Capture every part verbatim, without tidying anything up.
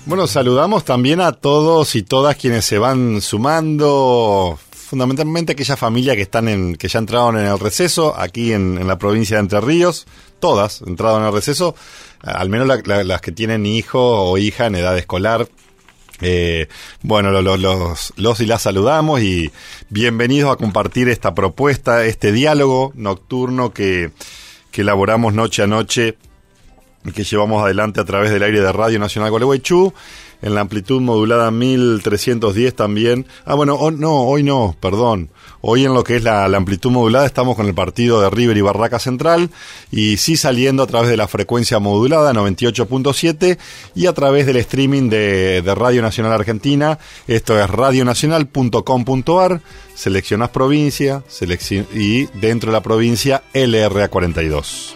Bueno, saludamos también a todos y todas quienes se van sumando, fundamentalmente aquella familia que están en, que ya entraron en el receso aquí en, en la provincia de Entre Ríos, todas entraron en el receso, al menos la, la, las que tienen hijo o hija en edad escolar. Eh, bueno, los, los, los y las saludamos y bienvenidos a compartir esta propuesta, este diálogo nocturno que, que elaboramos noche a noche y que llevamos adelante a través del aire de Radio Nacional Gualeguaychú, en la amplitud modulada mil trescientos diez también. Ah, bueno, oh, no, hoy no, perdón. Hoy en lo que es la, la amplitud modulada estamos con el partido de River y Barraca Central, y sí saliendo a través de la frecuencia modulada noventa y ocho punto siete y a través del streaming de, de Radio Nacional Argentina. Esto es radio nacional punto com punto a r, seleccionás provincia, seleccion- y dentro de la provincia L R A cuarenta y dos.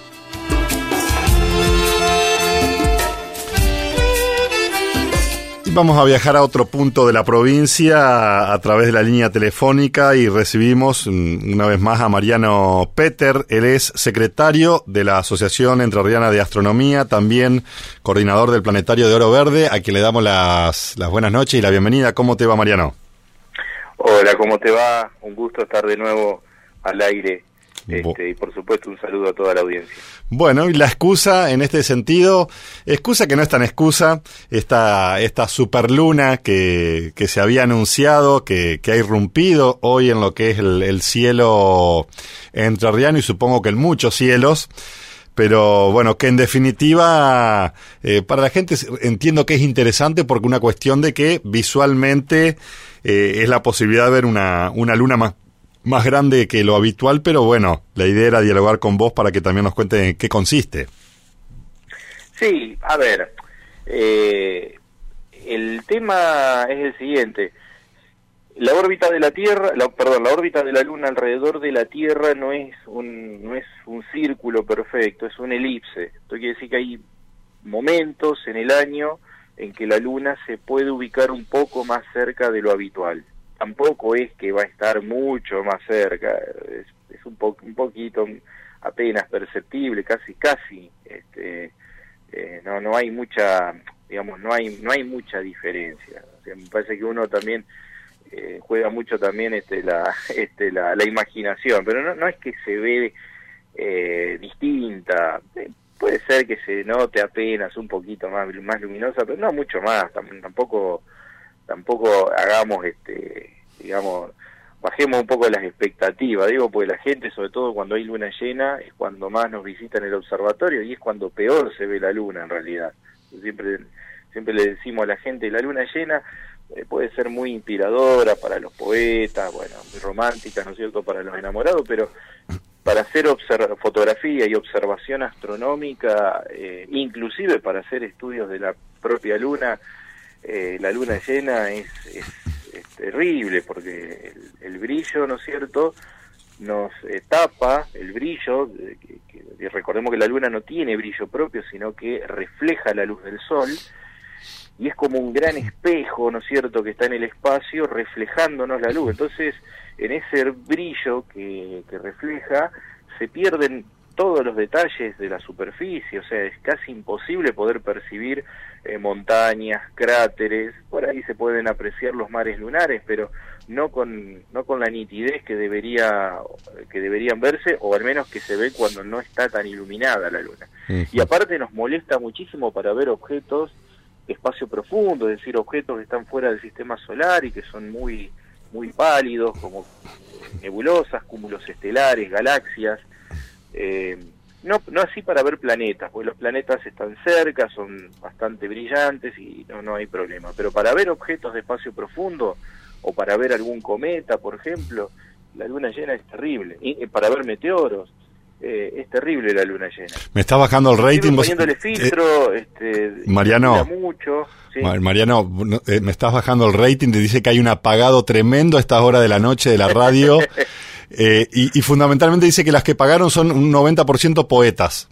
Vamos a viajar a otro punto de la provincia a través de la línea telefónica y recibimos una vez más a Mariano Peter. Él es secretario de la Asociación Entrerriana de Astronomía, también coordinador del Planetario de Oro Verde, a quien le damos las, las buenas noches y la bienvenida. ¿Cómo te va, Mariano? Hola, ¿cómo te va? Un gusto estar de nuevo al aire. Este, y por supuesto un saludo a toda la audiencia. Bueno, y la excusa en este sentido, excusa que no es tan excusa, esta, esta superluna que, que se había anunciado, que, que ha irrumpido hoy en lo que es el, el cielo entrerriano y supongo que en muchos cielos, pero bueno, que en definitiva eh, para la gente entiendo que es interesante porque una cuestión de que visualmente eh, es la posibilidad de ver una, una luna más más grande que lo habitual, pero bueno, la idea era dialogar con vos para que también nos cuente en qué consiste. Sí, a ver, eh, el tema es el siguiente. La órbita de la Tierra, la, perdón, la órbita de la Luna alrededor de la Tierra no es un no es un círculo perfecto, es un elipse. Esto quiere decir que hay momentos en el año en que la Luna se puede ubicar un poco más cerca de lo habitual. Tampoco es que va a estar mucho más cerca, es, es un, po- un poquito apenas perceptible, casi casi, este, eh, no no hay mucha, digamos, no hay no hay mucha diferencia. O sea, me parece que uno también eh, juega mucho también este la este la, la imaginación, pero no no es que se ve eh, distinta. Eh, puede ser que se note apenas un poquito más más luminosa, pero no mucho más, tam- tampoco tampoco hagamos, este digamos, bajemos un poco las expectativas, digo, porque la gente, sobre todo cuando hay luna llena, es cuando más nos visitan el observatorio y es cuando peor se ve la luna en realidad. Siempre siempre le decimos a la gente, la luna llena eh, puede ser muy inspiradora para los poetas, bueno, muy romántica, ¿no es cierto?, para los enamorados, pero para hacer observ- fotografía y observación astronómica, eh, inclusive para hacer estudios de la propia luna, Eh, la luna llena es, es, es terrible porque el, el brillo, ¿no es cierto?, nos eh, tapa el brillo, eh, que, que, recordemos que la luna no tiene brillo propio, sino que refleja la luz del sol, y es como un gran espejo, ¿no es cierto?, que está en el espacio reflejándonos la luz. Entonces, en ese brillo que, que refleja, se pierden todos los detalles de la superficie, o sea, es casi imposible poder percibir eh, montañas, cráteres. Por ahí se pueden apreciar los mares lunares, pero no con no con la nitidez que debería que deberían verse, o al menos que se ve cuando no está tan iluminada la luna. Uh-huh. Y aparte nos molesta muchísimo para ver objetos de espacio profundo, es decir, objetos que están fuera del sistema solar y que son muy muy pálidos, como nebulosas, cúmulos estelares, galaxias. Eh, no no así para ver planetas, porque los planetas están cerca, son bastante brillantes y no no hay problema, pero para ver objetos de espacio profundo o para ver algún cometa, por ejemplo, la luna llena es terrible. Y eh, para ver meteoros eh, es terrible la luna llena. Me está bajando el rating. Vos, poniéndole filtro, eh, este, Mariano, mucho, ¿sí? Mariano, eh, me estás bajando el rating, te dice que hay un apagado tremendo a esta hora de la noche de la radio. Eh, y, y fundamentalmente dice que las que pagaron son un noventa por ciento poetas.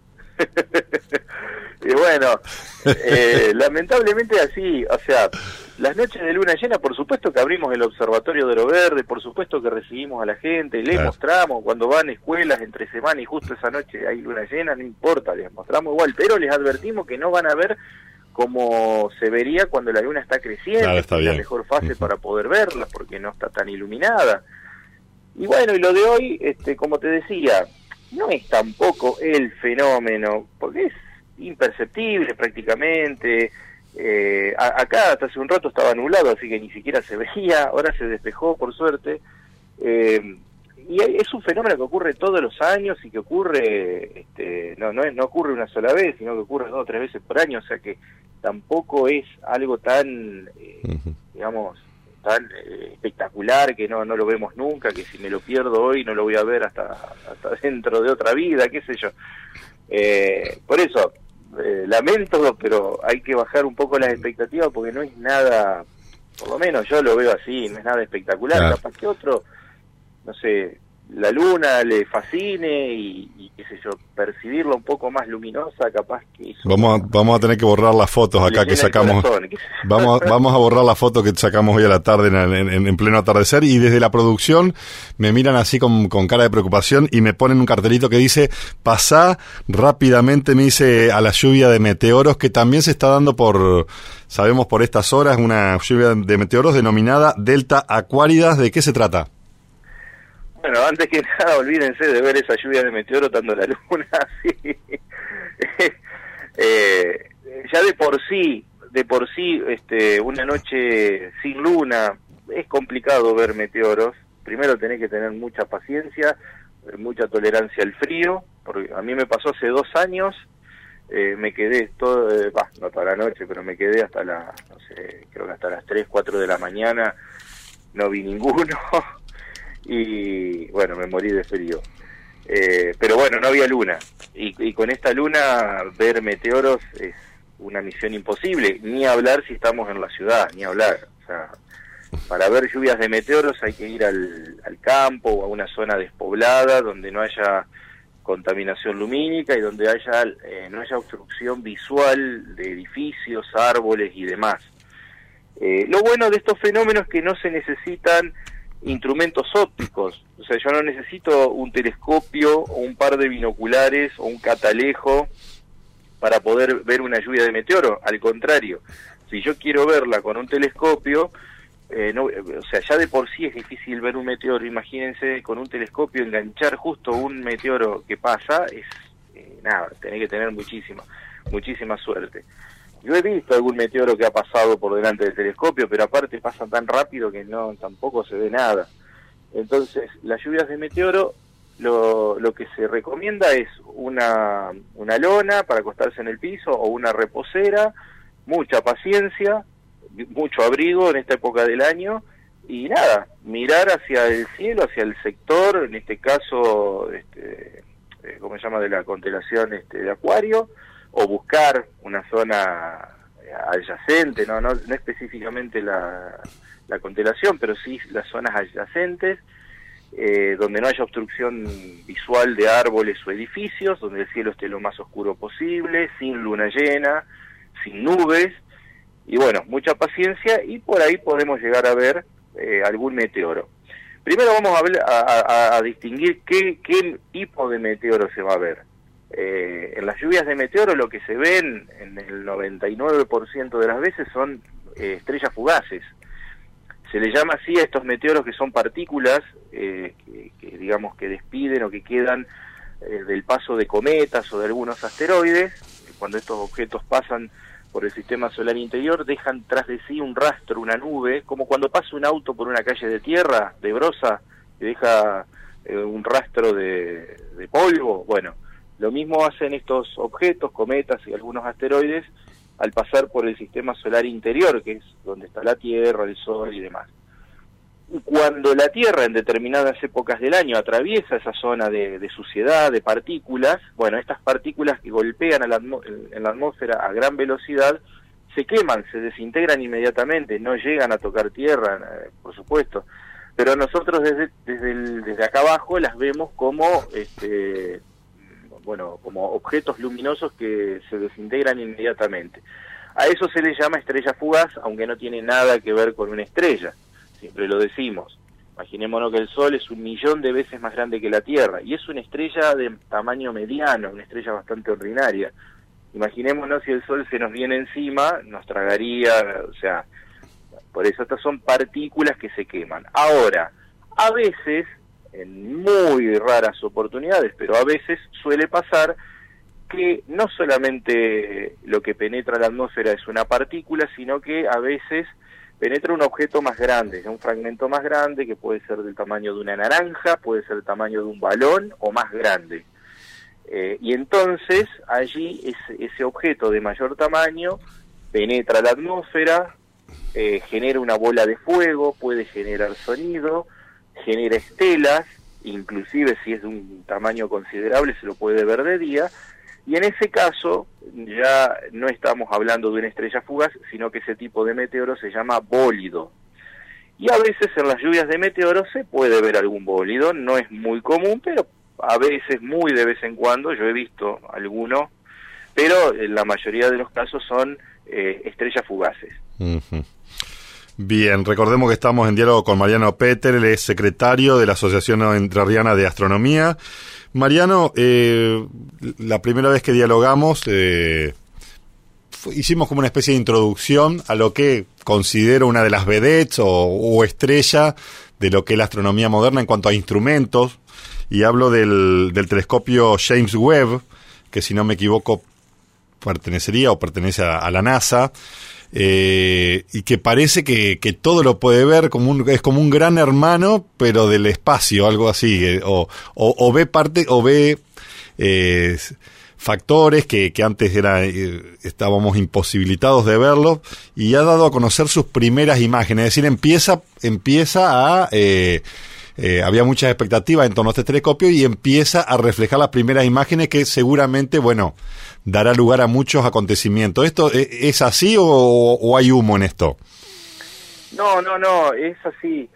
Y bueno, eh, lamentablemente así, o sea, las noches de luna llena, por supuesto que abrimos el Observatorio de Oro Verde, por supuesto que recibimos a la gente, le claro. mostramos cuando van a escuelas entre semana y justo esa noche hay luna llena, no importa, les mostramos igual, pero les advertimos que no van a ver como se vería cuando la luna está creciendo, claro, está es la bien. mejor fase Uh-huh. para poder verla, porque no está tan iluminada. Y bueno, y lo de hoy, este, como te decía, no es tampoco el fenómeno, porque es imperceptible prácticamente. Eh, a, acá hasta hace un rato estaba nublado, así que ni siquiera se veía, ahora se despejó por suerte. Eh, y es un fenómeno que ocurre todos los años y que ocurre, este, no, no, es, no ocurre una sola vez, sino que ocurre dos o tres veces por año, o sea que tampoco es algo tan, eh, uh-huh. digamos, tan eh, espectacular que no, no lo vemos nunca, que si me lo pierdo hoy no lo voy a ver hasta, hasta dentro de otra vida, qué sé yo. Eh, por eso, eh, lamento, pero hay que bajar un poco las expectativas porque no es nada, por lo menos yo lo veo así, no es nada espectacular, claro. Capaz que otro, no sé, la luna le fascine y, y qué sé yo, percibirla un poco más luminosa, capaz que eso... Vamos a, vamos a tener que borrar las fotos acá que sacamos. Corazón, vamos, a, vamos a borrar la foto que sacamos hoy a la tarde en, en, en pleno atardecer, y desde la producción me miran así con, con cara de preocupación y me ponen un cartelito que dice: pasá rápidamente, me dice, a la lluvia de meteoros que también se está dando por, sabemos por estas horas, una lluvia de meteoros denominada Delta Aquaridas. ¿De qué se trata? Bueno, antes que nada, olvídense de ver esa lluvia de meteoro tanto la luna, sí. eh, ya de por sí, de por sí, este, una noche sin luna, es complicado ver meteoros. Primero tenés que tener mucha paciencia, mucha tolerancia al frío, porque a mí me pasó hace dos años, eh, me quedé todo, eh, bah, no toda la noche, pero me quedé hasta la, no sé, creo que hasta las tres, cuatro de la mañana, no vi ninguno. Y bueno, me morí de frío. Eh, pero bueno, no había luna. Y, y con esta luna ver meteoros es una misión imposible. Ni hablar si estamos en la ciudad, ni hablar. O sea, para ver lluvias de meteoros hay que ir al, al campo o a una zona despoblada donde no haya contaminación lumínica y donde haya eh, no haya obstrucción visual de edificios, árboles y demás. Eh, lo bueno de estos fenómenos es que no se necesitan instrumentos ópticos, o sea, yo no necesito un telescopio o un par de binoculares o un catalejo para poder ver una lluvia de meteoro. Al contrario, si yo quiero verla con un telescopio, eh, no, o sea, ya de por sí es difícil ver un meteoro. Imagínense con un telescopio enganchar justo un meteoro que pasa, es eh, nada, tenés que tener muchísima, muchísima suerte. Yo he visto algún meteoro que ha pasado por delante del telescopio, pero aparte pasa tan rápido que no tampoco se ve nada. Entonces, las lluvias de meteoro, lo, lo que se recomienda es una, una lona para acostarse en el piso o una reposera, mucha paciencia, mucho abrigo en esta época del año y nada, mirar hacia el cielo, hacia el sector, en este caso, este, ¿cómo se llama?, de la constelación este, de Acuario, o buscar una zona adyacente, no no, no específicamente la, la constelación, pero sí las zonas adyacentes, eh, donde no haya obstrucción visual de árboles o edificios, donde el cielo esté lo más oscuro posible, sin luna llena, sin nubes, y bueno, mucha paciencia, y por ahí podemos llegar a ver eh, algún meteoro. Primero vamos a, ver, a, a, a distinguir qué, qué tipo de meteoro se va a ver. Eh, en las lluvias de meteoro lo que se ven en el noventa y nueve por ciento de las veces son eh, estrellas fugaces. Se le llama así a estos meteoros que son partículas eh, que, que digamos que despiden o que quedan eh, del paso de cometas o de algunos asteroides. Cuando estos objetos pasan por el sistema solar interior dejan tras de sí un rastro, una nube, como cuando pasa un auto por una calle de tierra, de brosa, que deja eh, un rastro de, de polvo. Bueno, lo mismo hacen estos objetos, cometas y algunos asteroides, al pasar por el sistema solar interior, que es donde está la Tierra, el Sol y demás. Y cuando la Tierra en determinadas épocas del año atraviesa esa zona de, de suciedad, de partículas, bueno, estas partículas que golpean a la en la atmósfera a gran velocidad, se queman, se desintegran inmediatamente, no llegan a tocar Tierra, eh, por supuesto, pero nosotros desde, desde, el, desde acá abajo las vemos como... este bueno, como objetos luminosos que se desintegran inmediatamente. A eso se le llama estrella fugaz, aunque no tiene nada que ver con una estrella, siempre lo decimos. Imaginémonos que el Sol es un millón de veces más grande que la Tierra, y es una estrella de tamaño mediano, una estrella bastante ordinaria. Imaginémonos si el Sol se nos viene encima, nos tragaría, o sea, por eso estas son partículas que se queman. Ahora, a veces, en muy raras oportunidades, pero a veces suele pasar que no solamente lo que penetra la atmósfera es una partícula, sino que a veces penetra un objeto más grande, un fragmento más grande que puede ser del tamaño de una naranja, puede ser del tamaño de un balón o más grande. Eh, y entonces allí ese, ese objeto de mayor tamaño penetra la atmósfera, eh, genera una bola de fuego, puede generar sonido, genera estelas, inclusive si es de un tamaño considerable se lo puede ver de día, y en ese caso ya no estamos hablando de una estrella fugaz, sino que ese tipo de meteoro se llama bólido. Y a veces en las lluvias de meteoros se puede ver algún bólido, no es muy común, pero a veces, muy de vez en cuando, yo he visto alguno, pero en la mayoría de los casos son eh, estrellas fugaces. Uh-huh. Bien, recordemos que estamos en diálogo con Mariano Peter, él es secretario de la Asociación Entrerriana de Astronomía. Mariano, eh, la primera vez que dialogamos, eh, fue, hicimos como una especie de introducción a lo que considero una de las vedettes o, o estrella de lo que es la astronomía moderna en cuanto a instrumentos, y hablo del, del telescopio James Webb, que si no me equivoco pertenecería o pertenece a, a la NASA, eh, y que parece que, que todo lo puede ver, como un, es como un gran hermano, pero del espacio, algo así, eh, o, o, o ve parte, o ve eh, factores que, que antes era, eh, estábamos imposibilitados de verlo, y ha dado a conocer sus primeras imágenes, es decir, empieza, empieza a... Eh, Eh, había muchas expectativas en torno a este telescopio y empieza a reflejar las primeras imágenes que seguramente, bueno, dará lugar a muchos acontecimientos. ¿Esto es así o, o hay humo en esto? No, no, no, es así.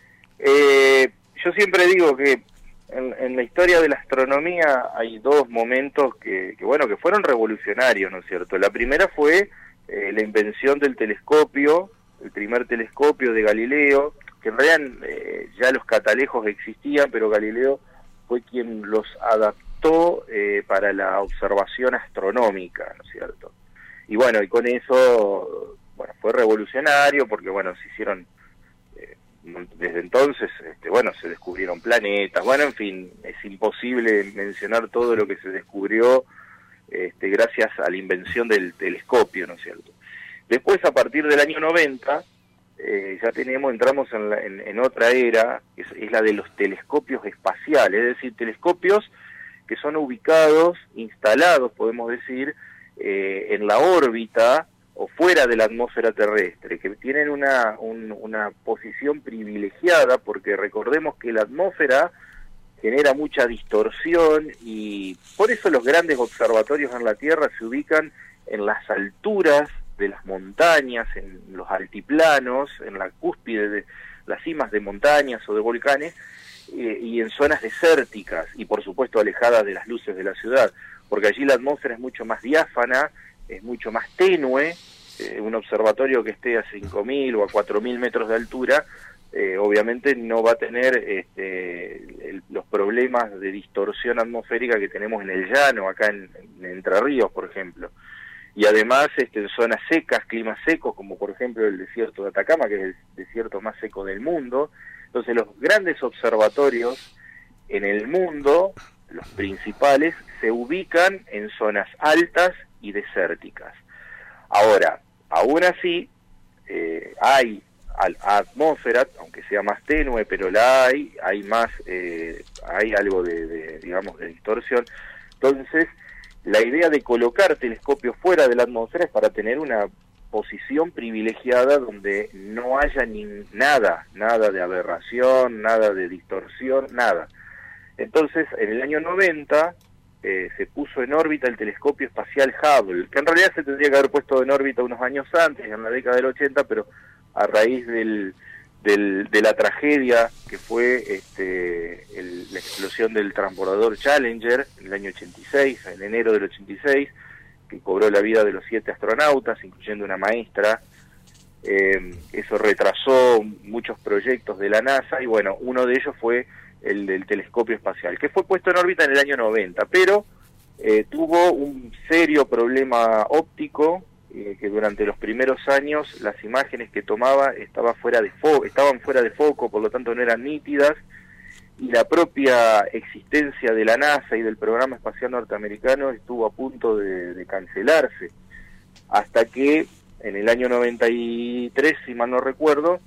Eh, yo siempre digo que en, en la historia de la astronomía hay dos momentos que, que, bueno, que fueron revolucionarios, ¿no es cierto? La primera fue eh, la invención del telescopio, el primer telescopio de Galileo, que en realidad eh, ya los catalejos existían, pero Galileo fue quien los adaptó eh, para la observación astronómica, ¿no es cierto? Y bueno, y con eso, bueno, fue revolucionario, porque bueno, se hicieron, eh, desde entonces, este, bueno, se descubrieron planetas, bueno, en fin, es imposible mencionar todo lo que se descubrió este, gracias a la invención del telescopio, ¿no es cierto? Después, a partir del año noventa, Eh, ya tenemos, entramos en, la, en, en otra era, es, es la de los telescopios espaciales, es decir, telescopios que son ubicados, instalados, podemos decir, eh, en la órbita o fuera de la atmósfera terrestre, que tienen una, un, una posición privilegiada, porque recordemos que la atmósfera genera mucha distorsión y por eso los grandes observatorios en la Tierra se ubican en las alturas de las montañas, en los altiplanos, en la cúspide de las cimas de montañas o de volcanes, eh, y en zonas desérticas, y por supuesto alejadas de las luces de la ciudad, porque allí la atmósfera es mucho más diáfana, es mucho más tenue. Eh, un observatorio que esté a cinco mil o a cuatro mil metros de altura, eh, obviamente no va a tener este, el, los problemas de distorsión atmosférica que tenemos en el llano, acá en, en Entre Ríos, por ejemplo. Y además este, en zonas secas, climas secos, como por ejemplo el desierto de Atacama, que es el desierto más seco del mundo. Entonces los grandes observatorios en el mundo, los principales, se ubican en zonas altas y desérticas. Ahora, aún así, eh, hay atmósfera, aunque sea más tenue, pero la hay, hay más, eh, hay algo de, de, digamos, de distorsión. Entonces, la idea de colocar telescopios fuera de la atmósfera es para tener una posición privilegiada donde no haya ni nada, nada de aberración, nada de distorsión, nada. Entonces, en el año noventa eh, se puso en órbita el telescopio espacial Hubble, que en realidad se tendría que haber puesto en órbita unos años antes, en la década del ochenta, pero a raíz del, del, de la tragedia que fue este, el, la explosión del transbordador Challenger en el año ochenta y seis, en enero del ochenta y seis, que cobró la vida de los siete astronautas, incluyendo una maestra. Eh, eso retrasó muchos proyectos de la NASA, y bueno, uno de ellos fue el del telescopio espacial, que fue puesto en órbita en el año noventa, pero eh, tuvo un serio problema óptico, eh, que durante los primeros años las imágenes que tomaba estaba fuera de fo- estaban fuera de foco, por lo tanto no eran nítidas, y la propia existencia de la NASA y del programa espacial norteamericano estuvo a punto de, de cancelarse, hasta que en el año noventa y tres, si mal no recuerdo,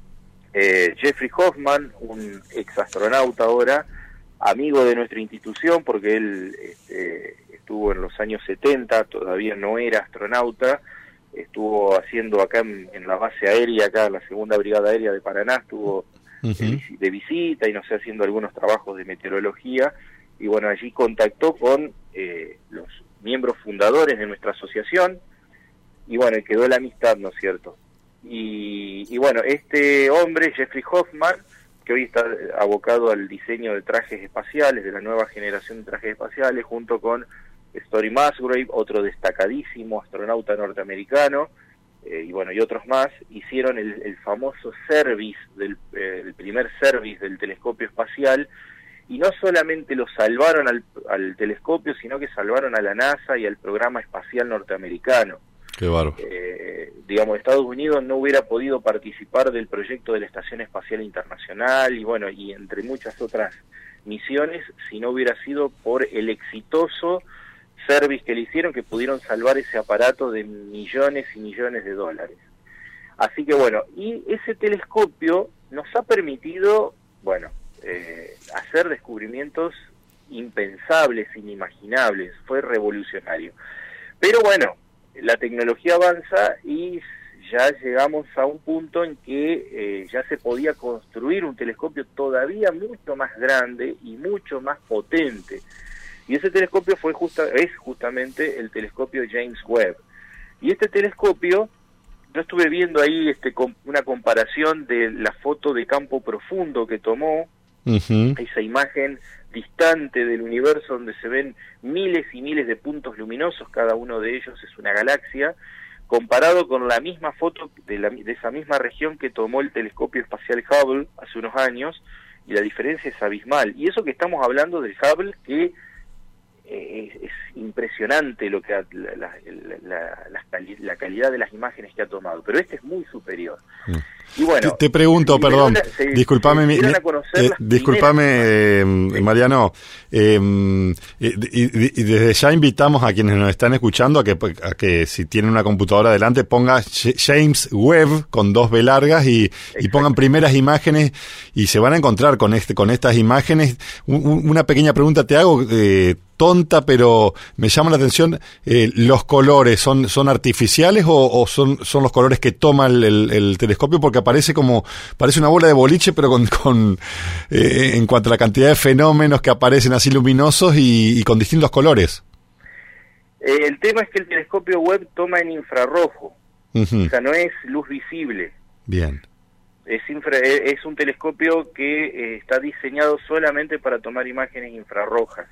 eh, Jeffrey Hoffman, un ex astronauta ahora, amigo de nuestra institución, porque él este, estuvo en los años setenta, todavía no era astronauta, estuvo haciendo acá en, en la base aérea, acá en la Segunda Brigada Aérea de Paraná, estuvo uh-huh. de, de visita y no sé, haciendo algunos trabajos de meteorología, y bueno, allí contactó con eh, los miembros fundadores de nuestra asociación, y bueno, quedó la amistad, ¿no es cierto? Y, y bueno, este hombre, Jeffrey Hoffman, que hoy está abocado al diseño de trajes espaciales, de la nueva generación de trajes espaciales, junto con Story Musgrave, otro destacadísimo astronauta norteamericano, eh, y bueno, y otros más, hicieron el, el famoso service, del, eh, el primer service del telescopio espacial, y no solamente lo salvaron al, al telescopio, sino que salvaron a la NASA y al programa espacial norteamericano. Qué bárbaro. Eh, digamos, Estados Unidos no hubiera podido participar del proyecto de la Estación Espacial Internacional y bueno, y entre muchas otras misiones, si no hubiera sido por el exitoso service que le hicieron, que pudieron salvar ese aparato de millones y millones de dólares. Así que bueno, y ese telescopio nos ha permitido, bueno, eh, hacer descubrimientos impensables, inimaginables, fue revolucionario. Pero bueno, la tecnología avanza y ya llegamos a un punto en que eh, ya se podía construir un telescopio todavía mucho más grande y mucho más potente. Y ese telescopio fue justa, es justamente el telescopio James Webb. Y este telescopio, yo estuve viendo ahí este, com, una comparación de la foto de campo profundo que tomó, uh-huh. esa imagen distante del universo donde se ven miles y miles de puntos luminosos, cada uno de ellos es una galaxia, comparado con la misma foto de, la, de esa misma región que tomó el telescopio espacial Hubble hace unos años, y la diferencia es abismal. Y eso que estamos hablando del Hubble, que eh, es, es impresionante lo que ha, la, la, la, la, cali, la calidad de las imágenes que ha tomado, pero este es muy superior. Mm. Y bueno, te, te pregunto, perdón, se, disculpame, se eh, disculpame eh, Mariano, eh, y, y, y desde ya invitamos a quienes nos están escuchando a que, a que si tienen una computadora delante ponga James Webb con dos B largas y, y pongan primeras imágenes y se van a encontrar con este con estas imágenes. Un, una pequeña pregunta te hago, eh, tonta, pero me llama la atención, eh, ¿los colores son son artificiales o, o son son los colores que toma el, el, el telescopio? Porque aparece como, parece una bola de boliche, pero con, con eh, en cuanto a la cantidad de fenómenos que aparecen así luminosos y, y con distintos colores. Eh, el tema es que el telescopio Webb toma en infrarrojo, uh-huh. o sea, no es luz visible. Bien. Es, infra, es un telescopio que eh, está diseñado solamente para tomar imágenes infrarrojas.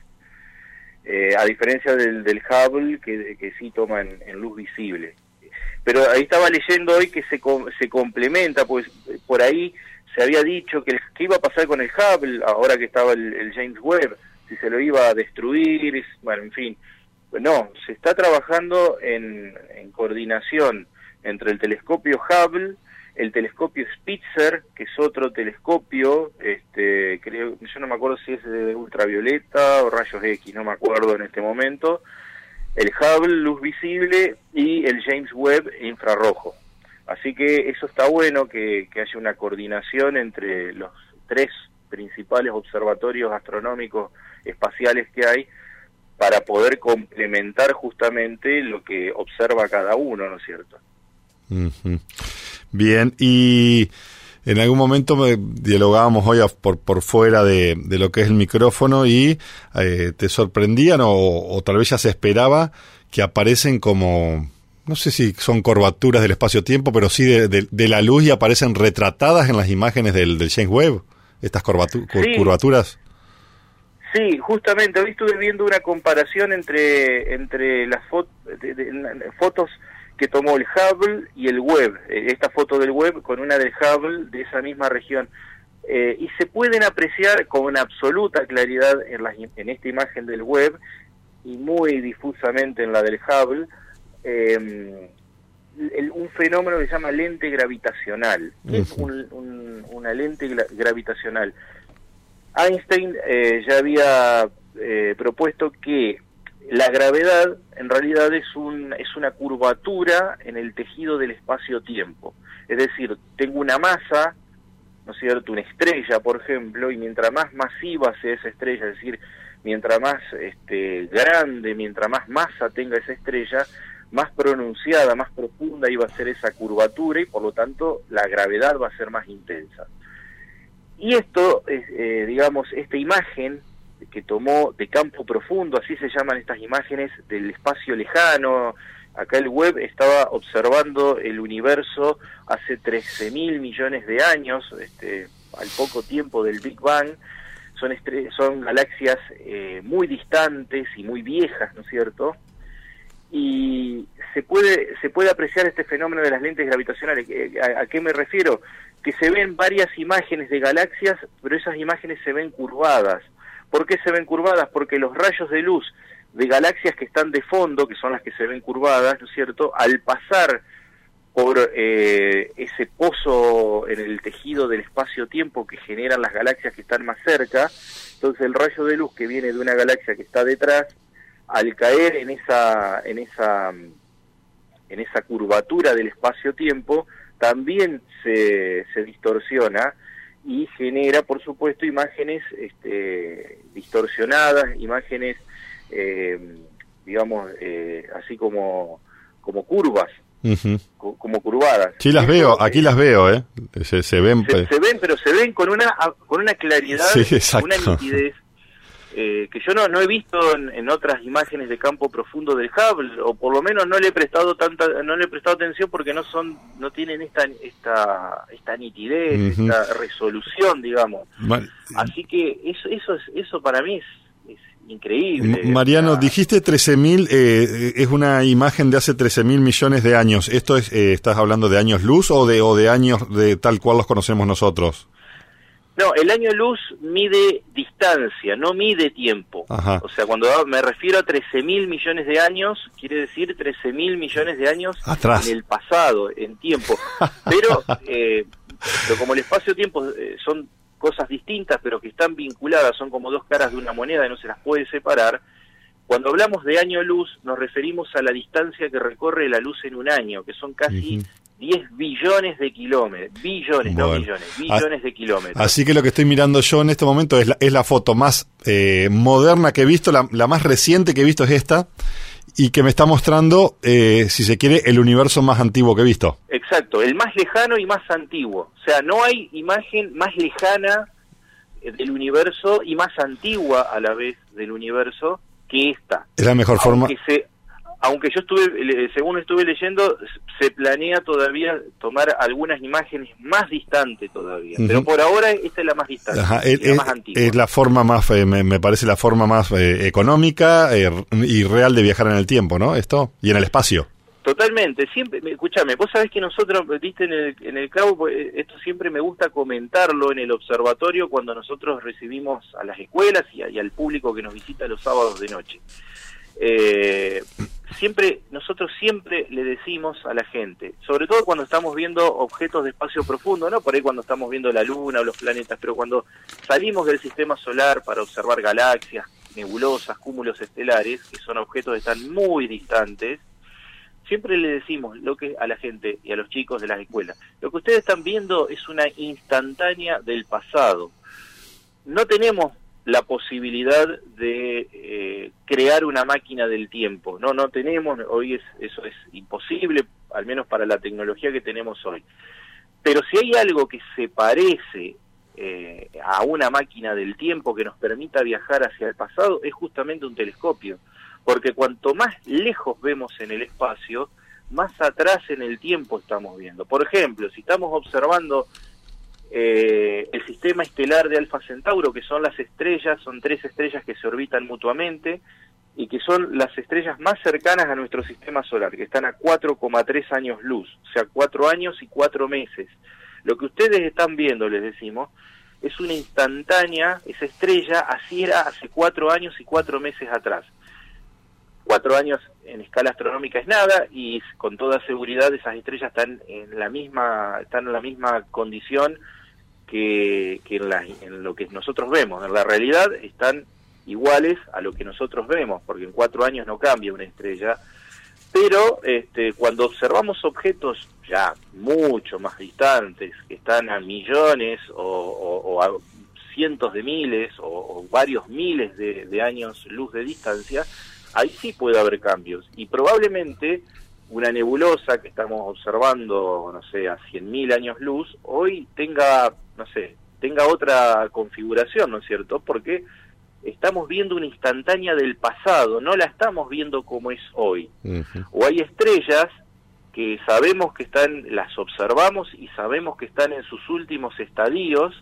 Eh, a diferencia del, del Hubble, que, que sí toma en, en luz visible. Pero ahí estaba leyendo hoy que se, se complementa, pues por ahí se había dicho que, que iba a pasar con el Hubble, ahora que estaba el, el James Webb, si se lo iba a destruir, bueno, en fin. No, se está trabajando en, en coordinación entre el telescopio Hubble, el telescopio Spitzer, que es otro telescopio, este, creo, yo no me acuerdo si es de ultravioleta o rayos X, no me acuerdo en este momento, el Hubble, luz visible, y el James Webb, infrarrojo. Así que eso está bueno, que, que haya una coordinación entre los tres principales observatorios astronómicos espaciales que hay, para poder complementar justamente lo que observa cada uno, ¿no es cierto? Uh-huh. Bien, y en algún momento me dialogábamos hoy a, por por fuera de, de lo que es el micrófono y eh, te sorprendían o, o tal vez ya se esperaba que aparecen como, no sé si son curvaturas del espacio-tiempo, pero sí de, de, de la luz y aparecen retratadas en las imágenes del, del James Webb, estas curvatu- sí. curvaturas. Sí, justamente hoy estuve viendo una comparación entre entre las fo- de, de, de, fotos que tomó el Hubble y el Webb, esta foto del Webb con una del Hubble de esa misma región, eh, y se pueden apreciar con absoluta claridad en, la, en esta imagen del Webb y muy difusamente en la del Hubble, eh, el, un fenómeno que se llama lente gravitacional. ¿Qué es un, un, una lente gra gravitacional? Einstein eh, ya había eh, propuesto que la gravedad en realidad es, un, es una curvatura en el tejido del espacio-tiempo. Es decir, tengo una masa, ¿no es cierto?, una estrella, por ejemplo, y mientras más masiva sea esa estrella, es decir, mientras más este, grande, mientras más masa tenga esa estrella, más pronunciada, más profunda iba a ser esa curvatura y por lo tanto la gravedad va a ser más intensa. Y esto, eh, digamos, esta imagen que tomó de campo profundo, así se llaman estas imágenes del espacio lejano. Acá el Webb estaba observando el universo hace trece mil millones de años, este, al poco tiempo del Big Bang. Son, son galaxias eh, muy distantes y muy viejas, ¿no es cierto? Y se puede se puede apreciar este fenómeno de las lentes gravitacionales. ¿A, a qué me refiero? Que se ven varias imágenes de galaxias, pero esas imágenes se ven curvadas. ¿Por qué se ven curvadas? Porque los rayos de luz de galaxias que están de fondo, que son las que se ven curvadas, ¿no es cierto?, al pasar por eh, ese pozo en el tejido del espacio-tiempo que generan las galaxias que están más cerca, entonces el rayo de luz que viene de una galaxia que está detrás, al caer en esa en esa en esa curvatura del espacio-tiempo, también se, se distorsiona y genera, por supuesto, imágenes este, distorsionadas, imágenes, eh, digamos, eh, así como, como curvas, uh-huh. co como curvadas. Sí, las veo, aquí las veo, ¿eh? Se, se ven, se, se ven, pero se ven con una con una claridad, sí, una nitidez, eh, que yo no, no he visto en, en otras imágenes de campo profundo del Hubble, o por lo menos no le he prestado tanta, no le he prestado atención porque no son, no tienen esta esta esta nitidez, uh-huh. esta resolución, digamos. Mal. Así que eso eso es, eso para mí es, es increíble. Mariano, o sea, dijiste trece mil, eh, es una imagen de hace trece mil millones de años. ¿Esto es, eh, estás hablando de años luz o de o de años de tal cual los conocemos nosotros? No, el año luz mide distancia, no mide tiempo. Ajá. O sea, cuando me refiero a trece mil millones de años, quiere decir trece mil millones de años atrás, en el pasado, en tiempo. Pero, eh, pero como el espacio-tiempo eh, son cosas distintas, pero que están vinculadas, son como dos caras de una moneda y no se las puede separar. Cuando hablamos de año luz, nos referimos a la distancia que recorre la luz en un año, que son casi... Uh-huh. diez billones de kilómetros, billones, bueno, no millones, billones a, de kilómetros. Así que lo que estoy mirando yo en este momento es la, es la foto más eh, moderna que he visto, la, la más reciente que he visto es esta, y que me está mostrando, eh, si se quiere, el universo más antiguo que he visto. Exacto, el más lejano y más antiguo. O sea, no hay imagen más lejana del universo y más antigua a la vez del universo que esta. Es la mejor forma... Se, Aunque yo estuve, según estuve leyendo, se planea todavía tomar algunas imágenes más distantes todavía. Uh-huh. Pero por ahora esta es la más distante, Ajá, es, la es, más antigua. Es la forma más, eh, me, me parece la forma más eh, económica eh, y real de viajar en el tiempo, ¿no? Esto, y en el espacio. Totalmente, siempre, escúchame, vos sabés que nosotros, viste, en el, en el cabo, esto siempre me gusta comentarlo en el observatorio cuando nosotros recibimos a las escuelas y, a, y al público que nos visita los sábados de noche. Eh, siempre nosotros siempre le decimos a la gente, sobre todo cuando estamos viendo objetos de espacio profundo, no por ahí cuando estamos viendo la luna o los planetas, pero cuando salimos del sistema solar para observar galaxias, nebulosas, cúmulos estelares, que son objetos que están muy distantes, siempre le decimos lo que a la gente y a los chicos de las escuelas, lo que ustedes están viendo es una instantánea del pasado. No tenemos la posibilidad de eh, crear una máquina del tiempo. No, no tenemos, hoy es, eso es imposible, al menos para la tecnología que tenemos hoy. Pero si hay algo que se parece eh, a una máquina del tiempo que nos permita viajar hacia el pasado, es justamente un telescopio. Porque cuanto más lejos vemos en el espacio, más atrás en el tiempo estamos viendo. Por ejemplo, si estamos observando Eh, el sistema estelar de Alfa Centauro, que son las estrellas, son tres estrellas que se orbitan mutuamente y que son las estrellas más cercanas a nuestro sistema solar, que están a cuatro coma tres años luz, o sea, cuatro años y cuatro meses. Lo que ustedes están viendo, les decimos, es una instantánea, esa estrella, así era hace cuatro años y cuatro meses atrás. cuatro años en escala astronómica es nada, y con toda seguridad esas estrellas están en la misma, están en la misma condición que, que en, la, en lo que nosotros vemos. En la realidad están iguales a lo que nosotros vemos, porque en cuatro años no cambia una estrella. Pero este, cuando observamos objetos ya mucho más distantes, que están a millones o, o, o a cientos de miles o, o varios miles de, de años luz de distancia, ahí sí puede haber cambios. Y probablemente una nebulosa que estamos observando, no sé, a cien mil años luz, hoy tenga, no sé, tenga otra configuración, ¿no es cierto? Porque estamos viendo una instantánea del pasado, no la estamos viendo como es hoy. Uh-huh. O hay estrellas que sabemos que están, las observamos y sabemos que están en sus últimos estadios,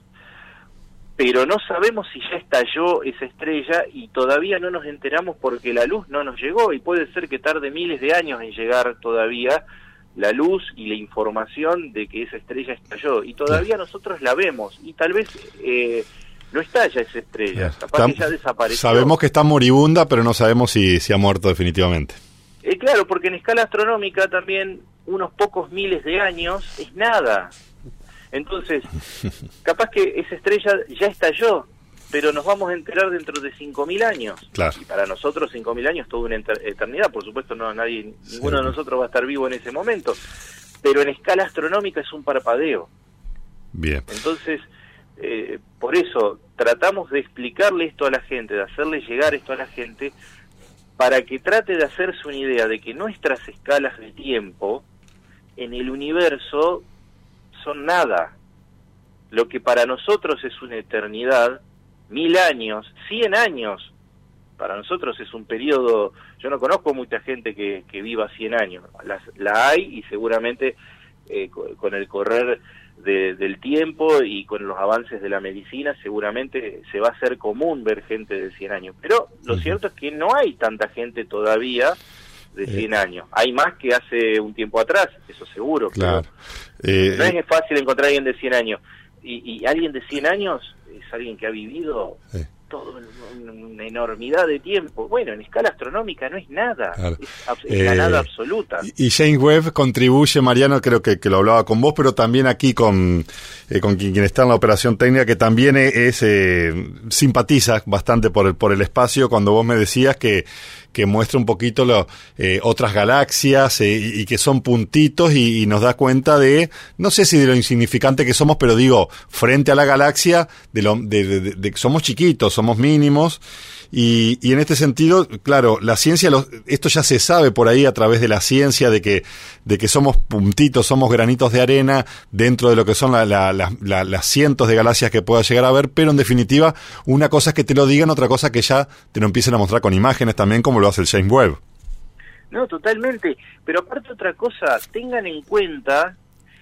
pero no sabemos si ya estalló esa estrella y todavía no nos enteramos porque la luz no nos llegó, y puede ser que tarde miles de años en llegar todavía la luz y la información de que esa estrella estalló, y todavía nosotros la vemos, y tal vez eh, no estalla esa estrella, capaz está, que ya desapareció. Sabemos que está moribunda, pero no sabemos si, si ha muerto definitivamente. Eh, claro, porque en escala astronómica también unos pocos miles de años es nada. Entonces, capaz que esa estrella ya estalló, pero nos vamos a enterar dentro de cinco mil años. Claro. Y para nosotros cinco mil años es toda una eternidad. Por supuesto, no nadie, sí. ninguno de nosotros va a estar vivo en ese momento. Pero en escala astronómica es un parpadeo. Bien. Entonces, eh, por eso tratamos de explicarle esto a la gente, de hacerle llegar esto a la gente, para que trate de hacerse una idea de que nuestras escalas de tiempo en el universo son nada. Lo que para nosotros es una eternidad, mil años, cien años, para nosotros es un periodo. Yo no conozco mucha gente que, que viva cien años, Las, la hay, y seguramente eh, con el correr de, del tiempo y con los avances de la medicina seguramente se va a hacer común ver gente de cien años, pero lo uh-huh. cierto es que no hay tanta gente todavía de cien eh. años. Hay más que hace un tiempo atrás, eso seguro. Claro. Eh, no es fácil encontrar a alguien de cien años. Y, y alguien de cien años es alguien que ha vivido eh. toda una enormidad de tiempo. Bueno, en escala astronómica no es nada. Claro. Es, es eh, la nada absoluta. Y James Webb contribuye, Mariano, creo que, que lo hablaba con vos, pero también aquí con, eh, con quien, quien está en la operación técnica, que también es eh, simpatiza bastante por el, por el espacio, cuando vos me decías que que muestra un poquito lo, eh, otras galaxias eh, y, y que son puntitos y, y nos da cuenta de, no sé si de lo insignificante que somos, pero digo, frente a la galaxia, de lo de, de, de, de somos chiquitos, somos mínimos, y, y en este sentido, claro, la ciencia, lo, esto ya se sabe por ahí a través de la ciencia, de que de que somos puntitos, somos granitos de arena dentro de lo que son la, la, la, la, las cientos de galaxias que pueda llegar a haber, pero en definitiva, una cosa es que te lo digan, otra cosa que ya te lo empiecen a mostrar con imágenes también, como lo hace el James Webb. No, totalmente, pero aparte otra cosa, tengan en cuenta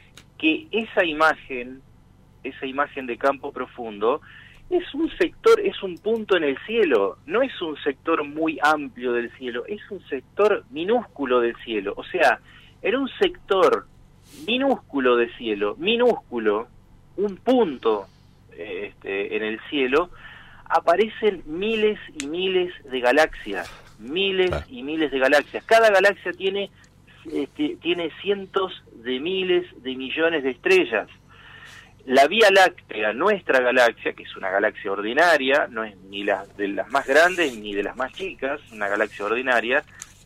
que esa imagen, esa imagen de campo profundo, es un sector, es un punto en el cielo, no es un sector muy amplio del cielo, es un sector minúsculo del cielo. O sea, en un sector minúsculo de cielo, minúsculo, un punto este, en el cielo, aparecen miles y miles de galaxias, miles ah. y miles de galaxias. Cada galaxia tiene, este, tiene cientos de miles de millones de estrellas. La Vía Láctea, nuestra galaxia, que es una galaxia ordinaria, no es ni la de las más grandes ni de las más chicas, una galaxia ordinaria,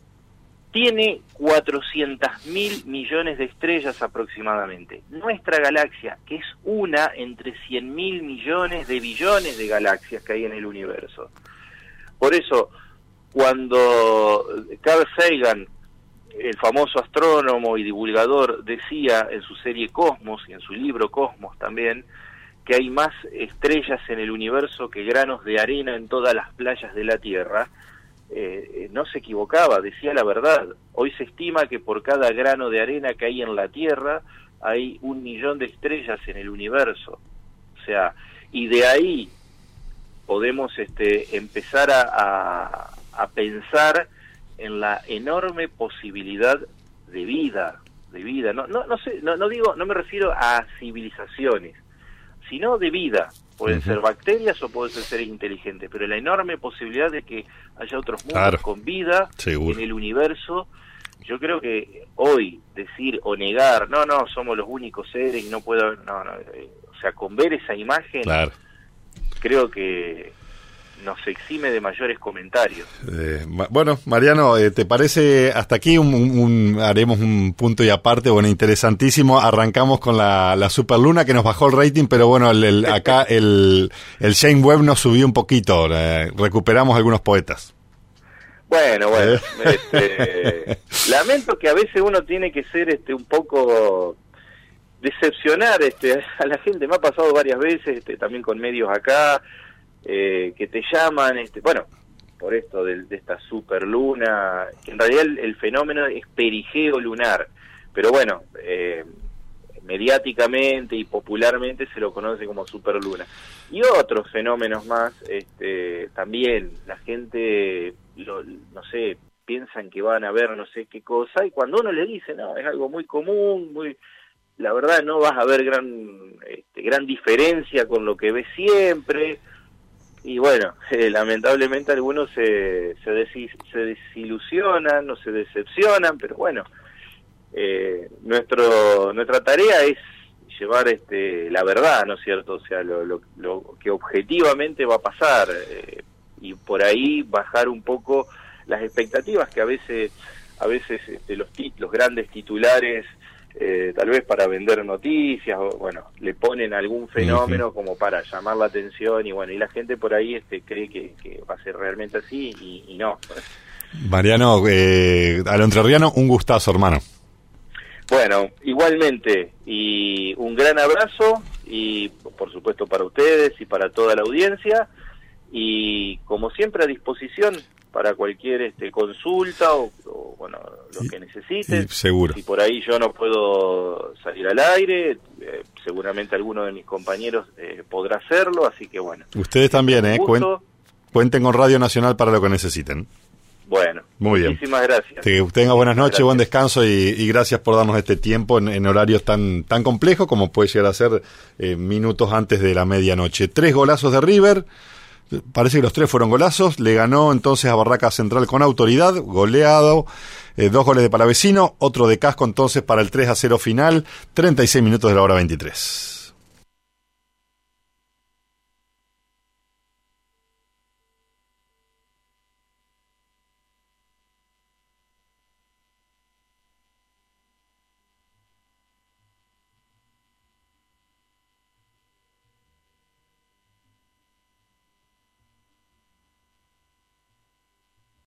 tiene cuatrocientos mil millones de estrellas aproximadamente. Nuestra galaxia, que es una entre cien mil millones de billones de galaxias que hay en el universo. Por eso, cuando Carl Sagan, el famoso astrónomo y divulgador, decía en su serie Cosmos y en su libro Cosmos también, que hay más estrellas en el universo que granos de arena en todas las playas de la Tierra, eh, no se equivocaba, decía la verdad. Hoy se estima que por cada grano de arena que hay en la Tierra hay un millón de estrellas en el universo. O sea, y de ahí podemos este, empezar a, a, a pensar en la enorme posibilidad de vida, de vida. No, no, no sé, no, no digo, no me refiero a civilizaciones, sino de vida. Pueden Uh-huh. ser bacterias o pueden ser seres inteligentes, pero la enorme posibilidad de que haya otros mundos Claro. con vida Seguro. en el universo. Yo creo que hoy decir o negar, no, no, somos los únicos seres y no puedo haber, no, no, eh, o sea, con ver esa imagen, Claro. creo que nos exime de mayores comentarios. Eh, ma- bueno, Mariano, eh, ¿te parece hasta aquí un, un- un- haremos un punto y aparte? Bueno, interesantísimo. Arrancamos con la, la superluna que nos bajó el rating, pero bueno, el, el- acá el, el Shane Webb nos subió un poquito. Eh, recuperamos algunos poetas. Bueno, bueno, ¿Eh? este, lamento que a veces uno tiene que ser este un poco decepcionar este a la gente. Me ha pasado varias veces, este, también con medios acá, eh, que te llaman, este, bueno, por esto de, de esta superluna, que en realidad el, el fenómeno es perigeo lunar, pero bueno, eh, mediáticamente y popularmente se lo conoce como superluna. Y otros fenómenos más, este, también la gente, lo, no sé, piensan que van a ver no sé qué cosa, y cuando uno le dice, no, es algo muy común, muy, la verdad no vas a ver gran, este, gran diferencia con lo que ves siempre. Y bueno, eh, lamentablemente algunos se, se, desi- se desilusionan o se decepcionan, pero bueno, eh, nuestro nuestra tarea es llevar este la verdad, ¿no es cierto? O sea, lo, lo, lo que objetivamente va a pasar, eh, y por ahí bajar un poco las expectativas que a veces a veces este, los, tit- los grandes titulares, Eh, tal vez para vender noticias, o bueno, le ponen algún fenómeno uh-huh. como para llamar la atención, y bueno, y la gente por ahí este cree que, que va a ser realmente así, y, y no. Mariano, eh, a lo entrerriano, un gustazo, hermano. Bueno, igualmente, y un gran abrazo, y por supuesto para ustedes y para toda la audiencia, y como siempre a disposición para cualquier este consulta o, o bueno, lo que necesiten. Seguro. Si por ahí yo no puedo salir al aire, eh, seguramente alguno de mis compañeros eh, podrá hacerlo, así que bueno. Ustedes también, eh, Cuen- cuenten con Radio Nacional para lo que necesiten. Bueno, muy bien. Muchísimas gracias. Que tenga buenas noches, gracias. Buen descanso y, y gracias por darnos este tiempo en, en horarios tan tan complejos como puede llegar a ser eh, minutos antes de la medianoche. Tres golazos de River. Parece que los tres fueron golazos. Le ganó entonces a Barraca Central con autoridad, goleado, eh, dos goles de Palavecino, otro de Casco entonces para el tres a cero final, treinta y seis minutos de la hora veintitrés.